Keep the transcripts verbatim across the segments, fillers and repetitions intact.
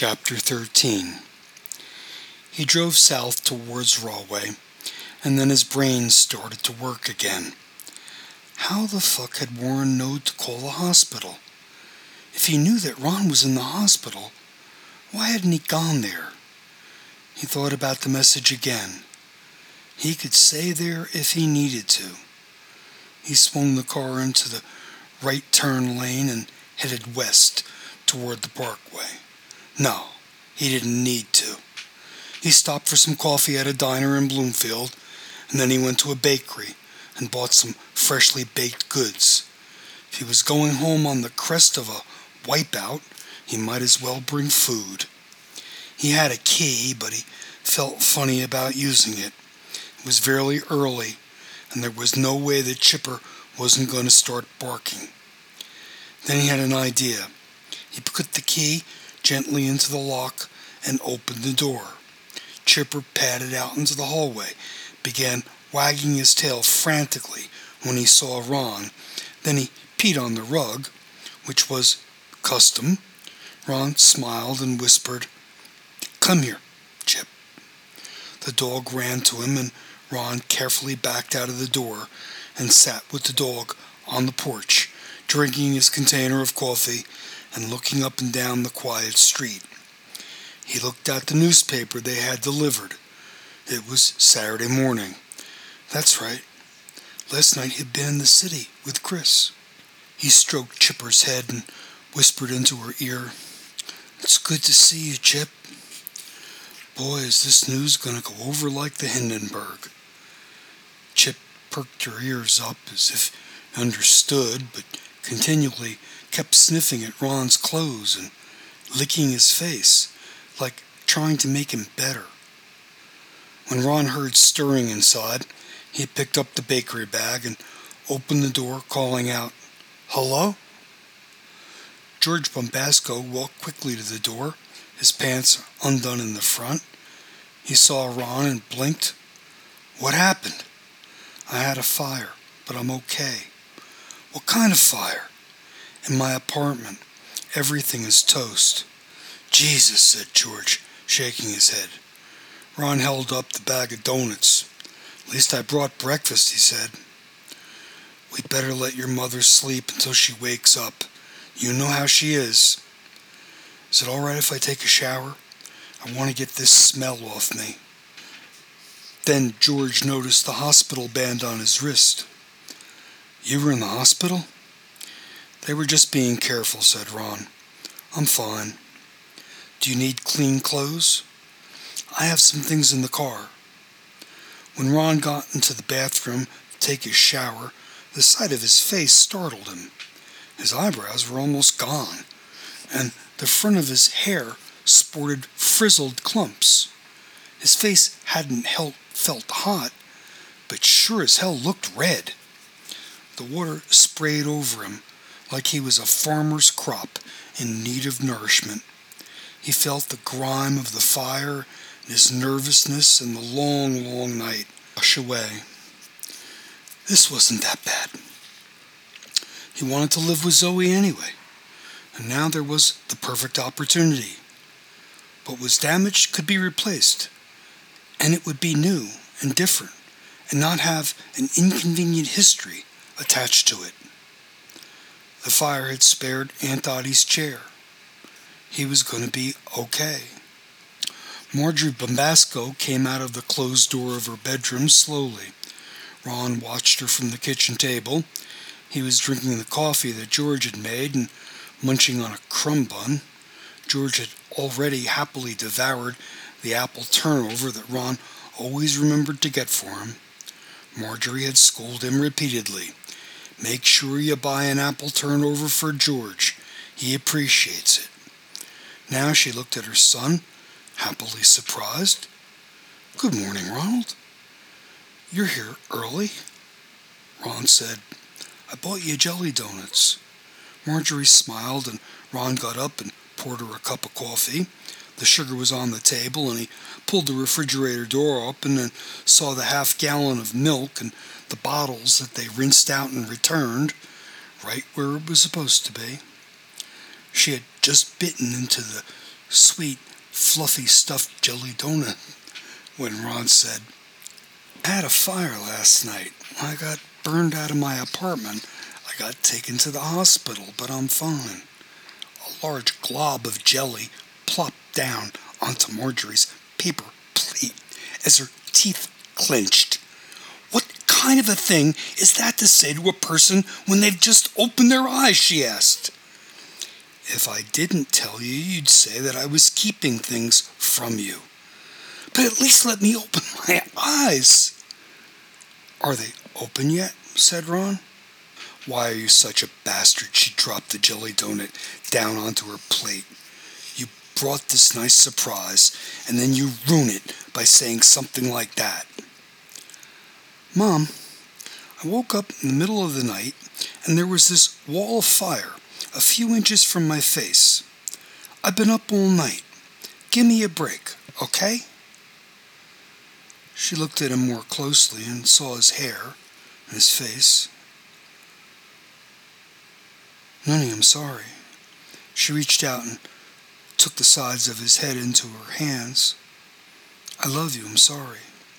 Chapter thirteen. He drove south towards Rahway, and then his brain started to work again. How the fuck had Warren known to call the hospital? If he knew that Ron was in the hospital, why hadn't he gone there? He thought about the message again. He could stay there if he needed to. He swung the car into the right turn lane and headed west toward the parkway. No, he didn't need to. He stopped for some coffee at a diner in Bloomfield, and then he went to a bakery and bought some freshly baked goods. If he was going home on the crest of a wipeout, he might as well bring food. He had a key, but he felt funny about using it. It was very early, and there was no way that Chipper wasn't going to start barking. Then he had an idea. He put the key gently into the lock and opened the door. Chipper padded out into the hallway, began wagging his tail frantically when he saw Ron. Then he peed on the rug, which was custom. Ron smiled and whispered, "Come here, Chip." The dog ran to him, and Ron carefully backed out of the door and sat with the dog on the porch, drinking his container of coffee and looking up and down the quiet street. He looked at the newspaper they had delivered. It was Saturday morning. That's right. Last night he'd been in the city with Chris. He stroked Chipper's head and whispered into her ear, "It's good to see you, Chip. Boy, is this news going to go over like the Hindenburg." Chip perked her ears up as if he understood, but continually kept sniffing at Ron's clothes and licking his face, like trying to make him better. When Ron heard stirring inside, he picked up the bakery bag and opened the door, calling out, "Hello?" George Bombasco walked quickly to the door, his pants undone in the front. He saw Ron and blinked. "What happened?" "I had a fire, but I'm okay." "What kind of fire?" "In my apartment. Everything is toast." "Jesus," said George, shaking his head. Ron held up the bag of donuts. "At least I brought breakfast," he said. "We'd better let your mother sleep until she wakes up. You know how she is." "Is it all right if I take a shower? I want to get this smell off me." Then George noticed the hospital band on his wrist. "You were in the hospital?" "They were just being careful," said Ron. "I'm fine." "Do you need clean clothes?" "I have some things in the car." When Ron got into the bathroom to take his shower, the sight of his face startled him. His eyebrows were almost gone, and the front of his hair sported frizzled clumps. His face hadn't held, felt hot, but sure as hell looked red. The water sprayed over him like he was a farmer's crop in need of nourishment. He felt the grime of the fire and his nervousness and the long, long night wash away. This wasn't that bad. He wanted to live with Zoe anyway, and now there was the perfect opportunity. What was damaged could be replaced, and it would be new and different and not have an inconvenient history attached to it. The fire had spared Aunt Dottie's chair. He was going to be okay. Marjorie Bombasco came out of the closed door of her bedroom slowly. Ron watched her from the kitchen table. He was drinking the coffee that George had made and munching on a crumb bun. George had already happily devoured the apple turnover that Ron always remembered to get for him. Marjorie had scolded him repeatedly. "Make sure you buy an apple turnover for George. He appreciates it." Now she looked at her son, happily surprised. "Good morning, Ronald. You're here early." Ron said, "I bought you jelly donuts." Marjorie smiled, and Ron got up and poured her a cup of coffee. The sugar was on the table, and he pulled the refrigerator door open and saw the half gallon of milk and the bottles that they rinsed out and returned, right where it was supposed to be. She had just bitten into the sweet, fluffy stuffed jelly donut when Ron said, "I had a fire last night. I got burned out of my apartment. I got taken to the hospital, but I'm fine." A large glob of jelly plopped down onto Marjorie's paper plate as her teeth clenched. "What kind of a thing is that to say to a person when they've just opened their eyes?" she asked. "If I didn't tell you, you'd say that I was keeping things from you. But at least let me open my eyes." "Are they open yet?" said Ron. "Why are you such a bastard?" She dropped the jelly donut down onto her plate. "You brought this nice surprise, and then you ruin it by saying something like that." "Mom, I woke up in the middle of the night, and there was this wall of fire a few inches from my face. I've been up all night. Give me a break, okay?" She looked at him more closely and saw his hair and his face. "Nonny, I'm sorry." She reached out and took the sides of his head into her hands. "I love you, I'm sorry."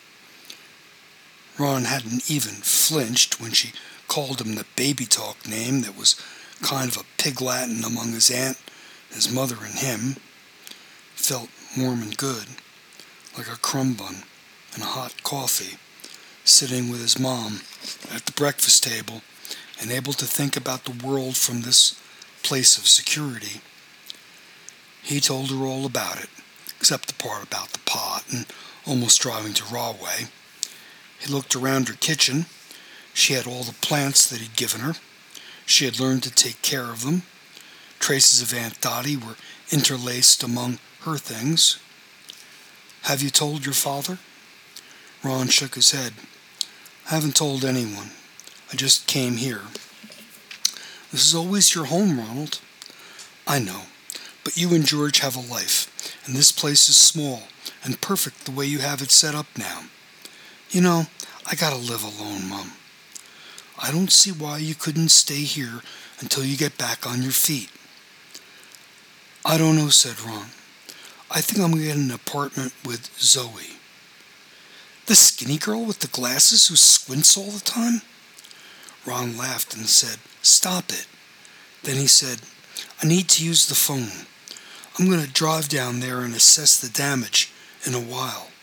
Ron hadn't even flinched when she called him the baby talk name that was kind of a pig Latin among his aunt, his mother, and him. Felt warm and good, like a crumb bun and a hot coffee, sitting with his mom at the breakfast table and able to think about the world from this place of security. He told her all about it, except the part about the pot and almost driving to Rahway. He looked around her kitchen. She had all the plants that he'd given her. She had learned to take care of them. Traces of Aunt Dottie were interlaced among her things. "Have you told your father?" Ron shook his head. "I haven't told anyone. I just came here." "This is always your home, Ronald." "I know, but you and George have a life, and this place is small and perfect the way you have it set up now. You know, I gotta live alone, Mom. I don't see why you couldn't stay here until you get back on your feet." "I don't know," said Ron. "I think I'm going to get an apartment with Zoe." "The skinny girl with the glasses who squints all the time?" Ron laughed and said, "Stop it." Then he said, "I need to use the phone. I'm going to drive down there and assess the damage in a while."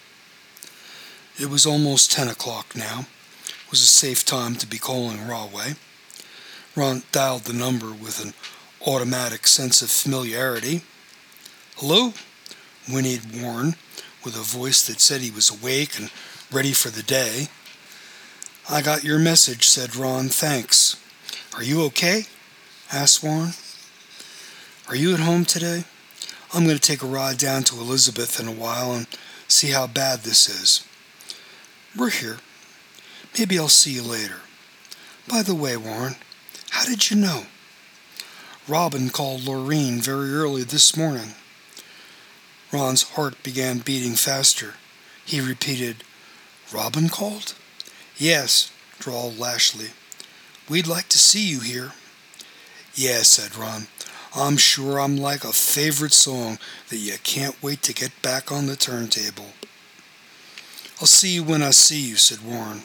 It was almost ten o'clock now. It was a safe time to be calling Rahway. Ron dialed the number with an automatic sense of familiarity. "Hello?" whinnied Warren, with a voice that said he was awake and ready for the day. "I got your message," said Ron. "Thanks." "Are you okay?" asked Warren. "Are you at home today? I'm going to take a ride down to Elizabeth in a while and see how bad this is." "We're here. Maybe I'll see you later. By the way, Warren, how did you know?" "Robin called Laureen very early this morning." Ron's heart began beating faster. He repeated, "Robin called?" "Yes," drawled Lashley. "We'd like to see you here." "Yeah," said Ron. "I'm sure I'm like a favorite song that you can't wait to get back on the turntable." "I'll see you when I see you," said Warren.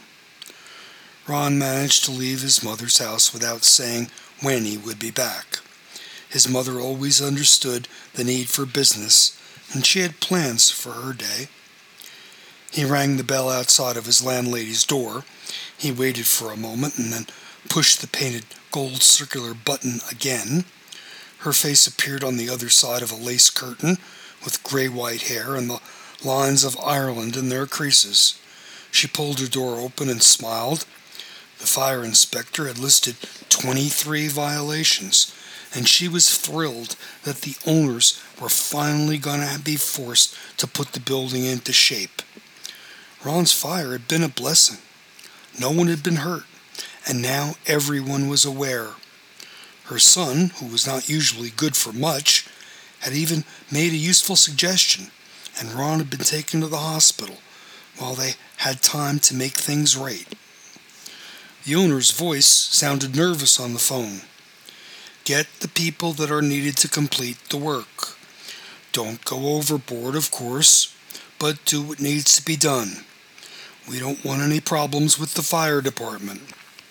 Ron managed to leave his mother's house without saying when he would be back. His mother always understood the need for business, and she had plans for her day. He rang the bell outside of his landlady's door. He waited for a moment and then pushed the painted gold circular button again. Her face appeared on the other side of a lace curtain with gray-white hair and the lines of Ireland in their creases. She pulled her door open and smiled. The fire inspector had listed twenty-three violations, and she was thrilled that the owners were finally going to be forced to put the building into shape. Ron's fire had been a blessing. No one had been hurt, and now everyone was aware. Her son, who was not usually good for much, had even made a useful suggestion, and Ron had been taken to the hospital while they had time to make things right. The owner's voice sounded nervous on the phone. "Get the people that are needed to complete the work. Don't go overboard, of course, but do what needs to be done. We don't want any problems with the fire department."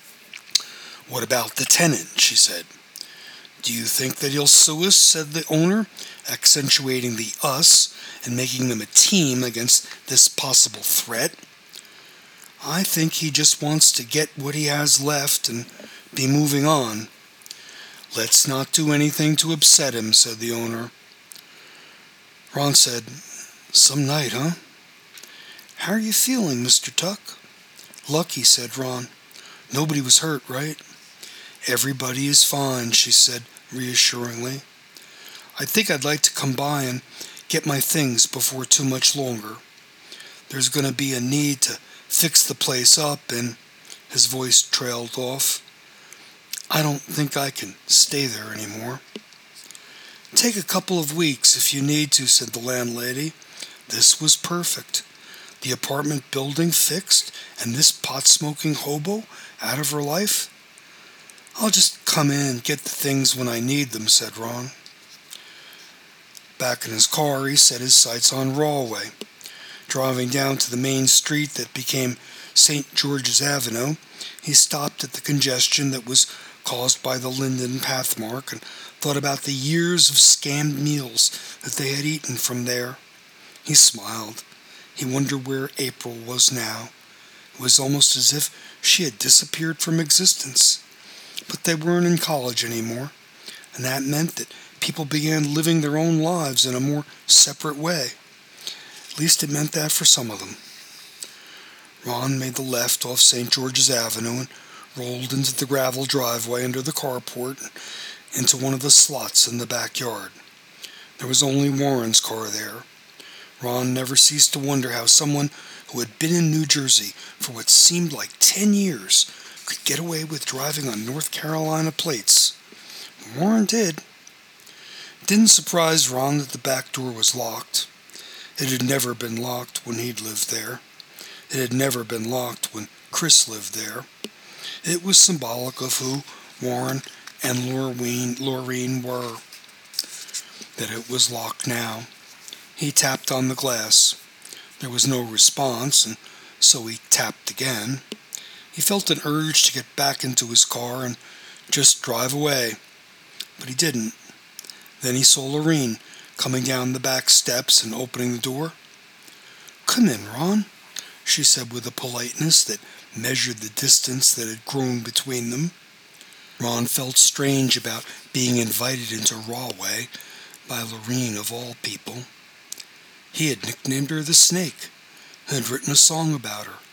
"What about the tenant?" she said. "Do you think that he'll sue us?" said the owner, accentuating the us and making them a team against this possible threat. "I think he just wants to get what he has left and be moving on." "Let's not do anything to upset him," said the owner. Ron said, "Some night, huh?" "How are you feeling, Mister Tuck?" "Lucky," said Ron. "Nobody was hurt, right?" "Everybody is fine," she said reassuringly. "I think I'd like to come by and get my things before too much longer. There's going to be a need to fix the place up," and his voice trailed off. "I don't think I can stay there anymore." "Take a couple of weeks if you need to," said the landlady. This was perfect. The apartment building fixed, and this pot-smoking hobo out of her life. "I'll just come in and get the things when I need them," said Ron. Back in his car, he set his sights on Rahway. Driving down to the main street that became Saint George's Avenue, he stopped at the congestion that was caused by the Linden Pathmark and thought about the years of scammed meals that they had eaten from there. He smiled. He wondered where April was now. It was almost as if she had disappeared from existence. But they weren't in college anymore, and that meant that people began living their own lives in a more separate way. At least it meant that for some of them. Ron made the left off Saint George's Avenue and rolled into the gravel driveway under the carport and into one of the slots in the backyard. There was only Warren's car there. Ron never ceased to wonder how someone who had been in New Jersey for what seemed like ten years could get away with driving on North Carolina plates. Warren did. It didn't surprise Ron that the back door was locked. It had never been locked when he'd lived there. It had never been locked when Chris lived there. It was symbolic of who Warren and Laureen, Laureen were, that it was locked now. He tapped on the glass. There was no response, and so he tapped again. He felt an urge to get back into his car and just drive away, but he didn't. Then he saw Laureen coming down the back steps and opening the door. "Come in, Ron," she said with a politeness that measured the distance that had grown between them. Ron felt strange about being invited into Rahway by Laureen of all people. He had nicknamed her the Snake and had written a song about her.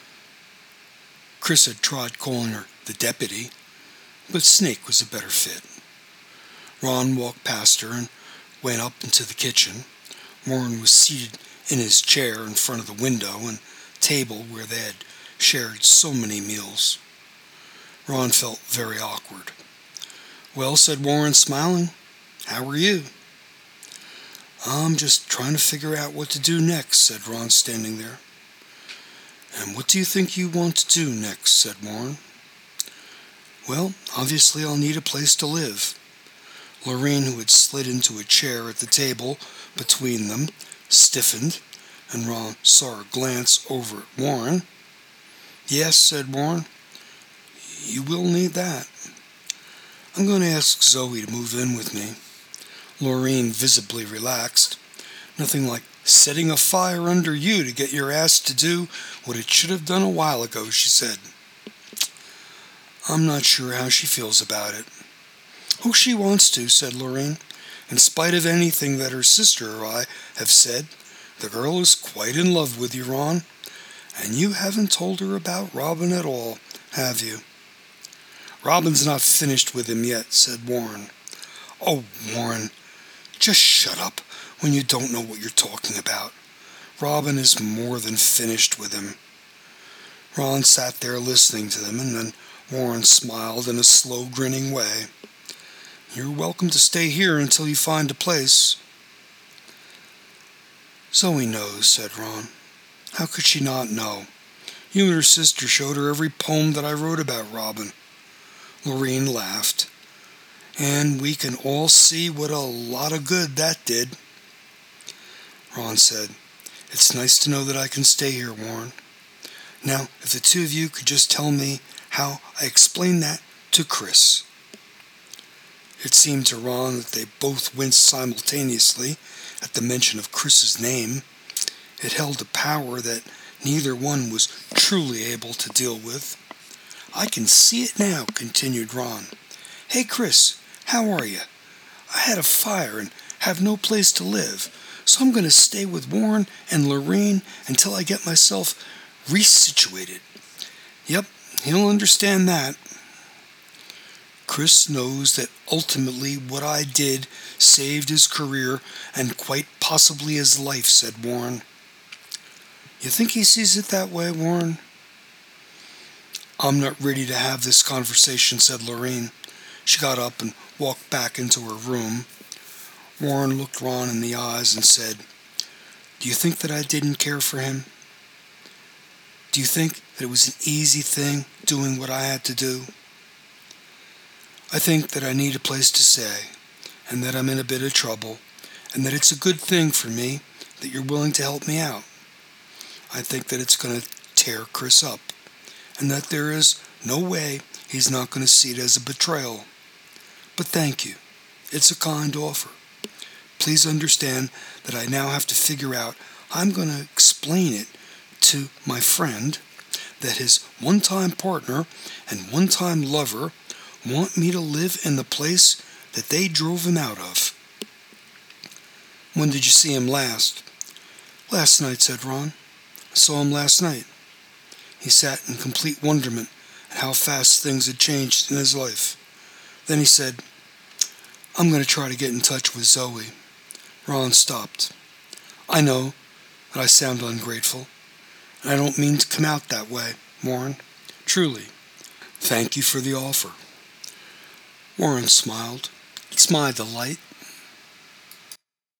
Chris had tried calling her the Deputy, but Snake was a better fit. Ron walked past her and went up into the kitchen. Warren was seated in his chair in front of the window and table where they had shared so many meals. Ron felt very awkward. "Well," said Warren, smiling, "how are you?" "I'm just trying to figure out what to do next," said Ron, standing there. "And what do you think you want to do next?" said Warren. "Well, obviously I'll need a place to live." Laureen, who had slid into a chair at the table between them, stiffened, and Ron saw her glance over at Warren. "Yes," said Warren, "you will need that." "I'm going to ask Zoe to move in with me." Laureen visibly relaxed. "Nothing like setting a fire under you to get your ass to do what it should have done a while ago," she said. "I'm not sure how she feels about it." "Oh, she wants to," said Laureen. "In spite of anything that her sister or I have said, the girl is quite in love with you, Ron. And you haven't told her about Robin at all, have you?" "Robin's not finished with him yet," said Warren. "Oh, Warren, just shut up when you don't know what you're talking about. Robin is more than finished with him." Ron sat there listening to them, and then Warren smiled in a slow, grinning way. "You're welcome to stay here until you find a place." "Zoe knows," said Ron. "How could she not know? You and her sister showed her every poem that I wrote about Robin." Laureen laughed. "And we can all see what a lot of good that did." Ron said. "It's nice to know that I can stay here, Warren. Now, if the two of you could just tell me how I explain that to Chris." It seemed to Ron that they both winced simultaneously at the mention of Chris's name. It held a power that neither one was truly able to deal with. "I can see it now," continued Ron. "Hey, Chris, how are you? I had a fire and have no place to live, so I'm going to stay with Warren and Lorene until I get myself resituated." "Yep, he'll understand that." "Chris knows that ultimately what I did saved his career and quite possibly his life," said Warren. "You think he sees it that way, Warren?" "I'm not ready to have this conversation," said Lorene. She got up and walked back into her room. Warren looked Ron in the eyes and said, "Do you think that I didn't care for him? Do you think that it was an easy thing doing what I had to do? I think that I need a place to stay, and that I'm in a bit of trouble, and that it's a good thing for me that you're willing to help me out. I think that it's going to tear Chris up, and that there is no way he's not going to see it as a betrayal. But thank you. It's a kind offer. Please understand that I now have to figure out how I'm going to explain it to my friend that his one-time partner and one-time lover want me to live in the place that they drove him out of." "When did you see him last?" "Last night," said Ron. "I saw him last night." He sat in complete wonderment at how fast things had changed in his life. Then he said, "I'm going to try to get in touch with Zoe." Ron stopped. "I know that I sound ungrateful, and I don't mean to come out that way, Warren. Truly. Thank you for the offer." Warren smiled. "It's my delight.